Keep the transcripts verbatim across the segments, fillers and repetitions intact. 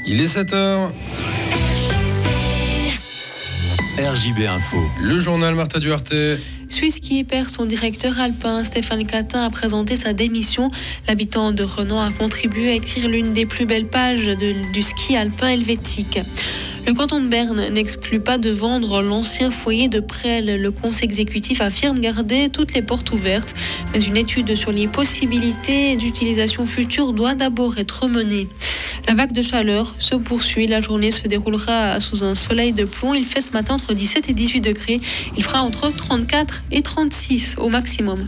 Il est sept heures. R J B Info. Le journal Martha Duarte. Swisski perd son directeur alpin. Stéphane Catin a présenté sa démission. L'habitant de Renan a contribué à écrire l'une des plus belles pages de, du ski alpin helvétique. Le canton de Berne n'exclut pas de vendre l'ancien foyer de Presles. Le conseil exécutif affirme garder toutes les portes ouvertes, mais une étude sur les possibilités d'utilisation future doit d'abord être menée. La vague de chaleur se poursuit. La journée se déroulera sous un soleil de plomb. Il fait ce matin entre dix-sept et dix-huit degrés. Il fera entre trente-quatre et trente-six au maximum.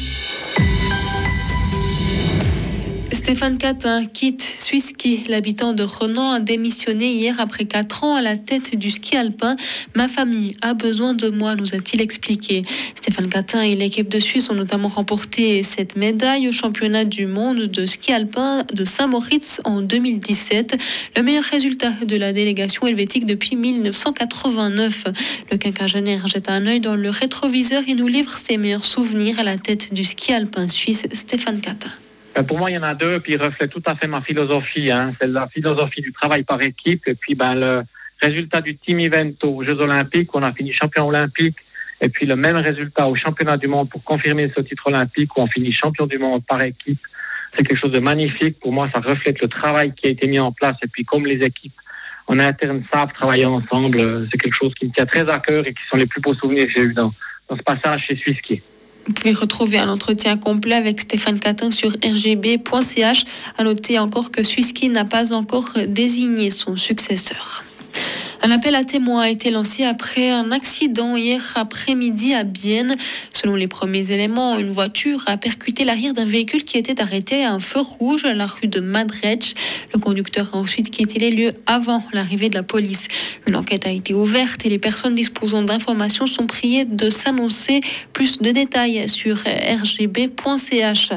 Stéphane Catin quitte Swisski. L'habitant de Renan a démissionné hier après quatre ans à la tête du ski alpin. Ma famille a besoin de moi, nous a-t-il expliqué. Stéphane Catin et l'équipe de Suisse ont notamment remporté cette médaille au championnat du monde de ski alpin de Saint-Moritz en deux mille dix-sept. Le meilleur résultat de la délégation helvétique depuis dix-neuf cent quatre-vingt-neuf. Le quinquagénaire jette un œil dans le rétroviseur et nous livre ses meilleurs souvenirs à la tête du ski alpin suisse, Stéphane Catin. Pour moi, il y en a deux, puis ils reflètent tout à fait ma philosophie. Hein. C'est la philosophie du travail par équipe, et puis ben, le résultat du team event aux Jeux Olympiques, où on a fini champion olympique, et puis le même résultat au championnat du monde pour confirmer ce titre olympique, où on finit champion du monde par équipe. C'est quelque chose de magnifique. Pour moi, ça reflète le travail qui a été mis en place, et puis comme les équipes en interne savent travailler ensemble, c'est quelque chose qui me tient très à cœur et qui sont les plus beaux souvenirs que j'ai eu dans, dans ce passage chez Swisski. Vous pouvez retrouver un entretien complet avec Stéphane Catin sur r g b point c h. À noter encore que Swisski n'a pas encore désigné son successeur. Un appel à témoins a été lancé après un accident hier après-midi à Bienne. Selon les premiers éléments, une voiture a percuté l'arrière d'un véhicule qui était arrêté à un feu rouge à la rue de Madretsch. Le conducteur a ensuite quitté les lieux avant l'arrivée de la police. Une enquête a été ouverte et les personnes disposant d'informations sont priées de s'annoncer. Plus de détails sur r g b point c h.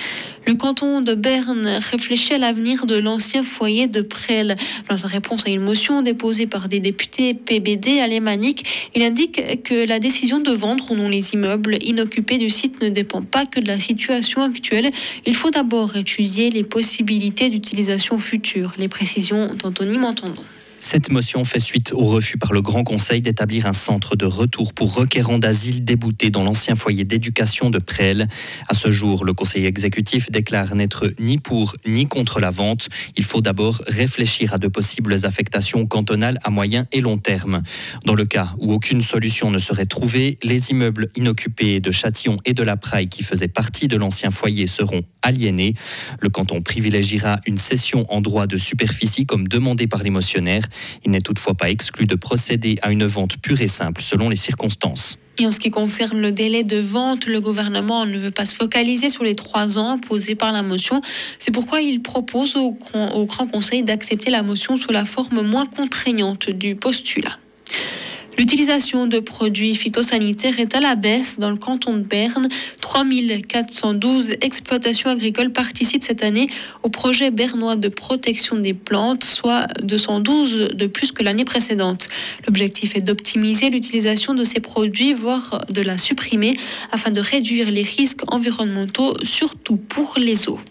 Le canton de Berne réfléchit à l'avenir de l'ancien foyer de Presles. Dans sa réponse à une motion déposée par des députés P B D alémaniques, il indique que la décision de vendre ou non les immeubles inoccupés du site ne dépend pas que de la situation actuelle. Il faut d'abord étudier les possibilités d'utilisation future. Les précisions d'Anthony Montandon. Cette motion fait suite au refus par le Grand Conseil d'établir un centre de retour pour requérants d'asile déboutés dans l'ancien foyer d'éducation de Presles. À ce jour, le Conseil exécutif déclare n'être ni pour ni contre la vente. Il faut d'abord réfléchir à de possibles affectations cantonales à moyen et long terme. Dans le cas où aucune solution ne serait trouvée, les immeubles inoccupés de Châtillon et de la Praille qui faisaient partie de l'ancien foyer seront aliénés. Le canton privilégiera une cession en droit de superficie comme demandé par les motionnaires. Il n'est toutefois pas exclu de procéder à une vente pure et simple selon les circonstances. Et en ce qui concerne le délai de vente, le gouvernement ne veut pas se focaliser sur les trois ans posés par la motion. C'est pourquoi il propose au, au Grand Conseil d'accepter la motion sous la forme moins contraignante du postulat. L'utilisation de produits phytosanitaires est à la baisse dans le canton de Berne. trois mille quatre cent douze exploitations agricoles participent cette année au projet bernois de protection des plantes, soit deux cent douze de plus que l'année précédente. L'objectif est d'optimiser l'utilisation de ces produits, voire de la supprimer, afin de réduire les risques environnementaux, surtout pour les eaux.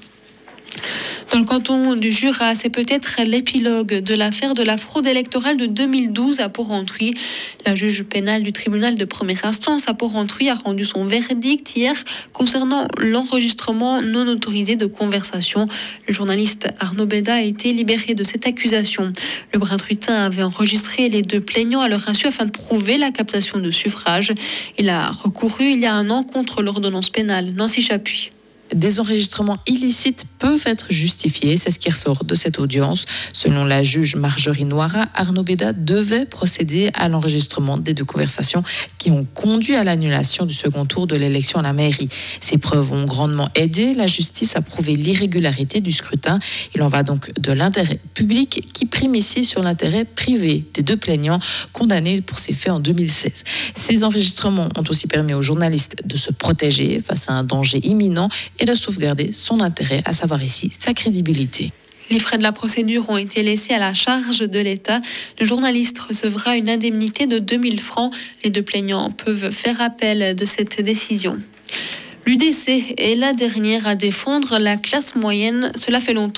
Dans le canton du Jura, c'est peut-être l'épilogue de l'affaire de la fraude électorale de deux mille douze à Porrentruy. La juge pénale du tribunal de première instance à Porrentruy a rendu son verdict hier concernant l'enregistrement non autorisé de conversation. Le journaliste Arnaud Beda a été libéré de cette accusation. Le Brintruitain avait enregistré les deux plaignants à leur insu afin de prouver la captation de suffrage. Il a recouru il y a un an contre l'ordonnance pénale. Nancy Chapuis. Des enregistrements illicites peuvent être justifiés, c'est ce qui ressort de cette audience. Selon la juge Marjorie Noira, Arnaud Beda devait procéder à l'enregistrement des deux conversations qui ont conduit à l'annulation du second tour de l'élection à la mairie. Ces preuves ont grandement aidé la justice à prouver l'irrégularité du scrutin. Il en va donc de l'intérêt public qui prime ici sur l'intérêt privé des deux plaignants condamnés pour ces faits en deux mille seize. Ces enregistrements ont aussi permis aux journalistes de se protéger face à un danger imminent et de sauvegarder son intérêt, à savoir ici sa crédibilité. Les frais de la procédure ont été laissés à la charge de l'État. Le journaliste recevra une indemnité de deux mille francs. Les deux plaignants peuvent faire appel de cette décision. L'U D C est la dernière à défendre la classe moyenne. Cela fait longtemps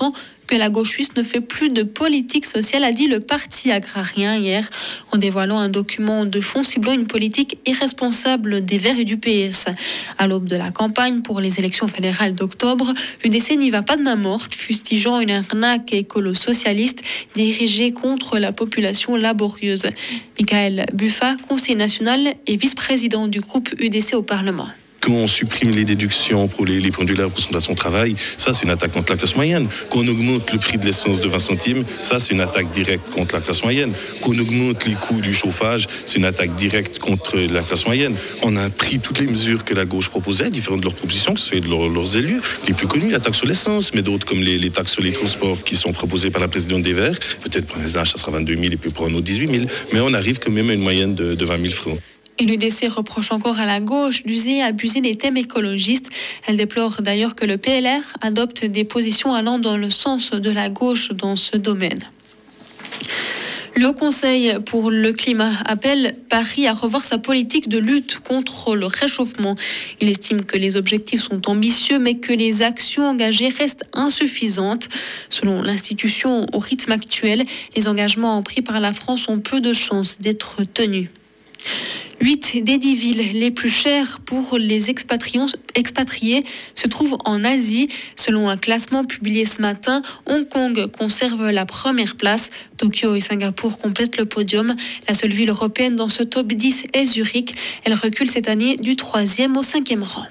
que la gauche suisse ne fait plus de politique sociale, a dit le parti agrarien hier, en dévoilant un document de fond ciblant une politique irresponsable des Verts et du P S. À l'aube de la campagne pour les élections fédérales d'octobre, l'U D C n'y va pas de main morte, fustigeant une arnaque écolo-socialiste dirigée contre la population laborieuse. Michael Buffa, conseiller national et vice-président du groupe U D C au Parlement. Qu'on supprime les déductions pour les, les pendulaires pour son travail, ça c'est une attaque contre la classe moyenne. Qu'on augmente le prix de l'essence de vingt centimes, ça c'est une attaque directe contre la classe moyenne. Qu'on augmente les coûts du chauffage, c'est une attaque directe contre la classe moyenne. On a pris toutes les mesures que la gauche proposait, différentes de leurs propositions, que ce soit de leur, leurs élus. Les plus connus, la taxe sur l'essence, mais d'autres comme les, les taxes sur les transports qui sont proposées par la présidente des Verts. Peut-être pour les âges, ça sera vingt-deux mille et puis pour un autre dix-huit mille. Mais on arrive quand même à une moyenne de, de vingt mille francs. Et l'U D C reproche encore à la gauche d'user et abuser des thèmes écologistes. Elle déplore d'ailleurs que le P L R adopte des positions allant dans le sens de la gauche dans ce domaine. Le Conseil pour le climat appelle Paris à revoir sa politique de lutte contre le réchauffement. Il estime que les objectifs sont ambitieux, mais que les actions engagées restent insuffisantes. Selon l'institution, au rythme actuel, les engagements pris par la France ont peu de chances d'être tenus. Huit des dix villes les plus chères pour les expatriés se trouvent en Asie. Selon un classement publié ce matin, Hong Kong conserve la première place. Tokyo et Singapour complètent le podium. La seule ville européenne dans ce top dix est Zurich. Elle recule cette année du troisième au cinquième rang.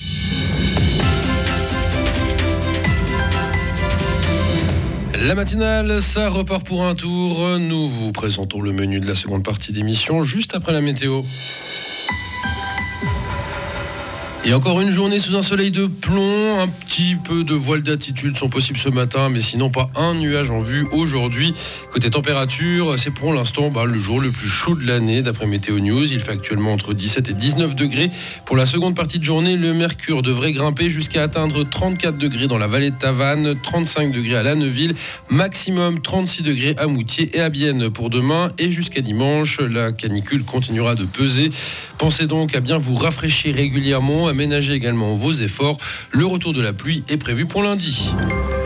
La matinale, ça repart pour un tour. Nous vous présentons le menu de la seconde partie d'émission juste après la météo. Et encore une journée sous un soleil de plomb, un petit peu de voiles d'attitude sont possibles ce matin, mais sinon pas un nuage en vue aujourd'hui. Côté température, c'est pour l'instant bah, le jour le plus chaud de l'année d'après Météo News. Il fait actuellement entre dix-sept et dix-neuf degrés. Pour la seconde partie de journée, le mercure devrait grimper jusqu'à atteindre trente-quatre degrés dans la vallée de Tavannes, trente-cinq degrés à Lanneuville, maximum trente-six degrés à Moutier et à Bienne pour demain et jusqu'à dimanche. La canicule continuera de peser. Pensez donc à bien vous rafraîchir régulièrement, aménagez également vos efforts. Le retour de la pluie est prévu pour lundi.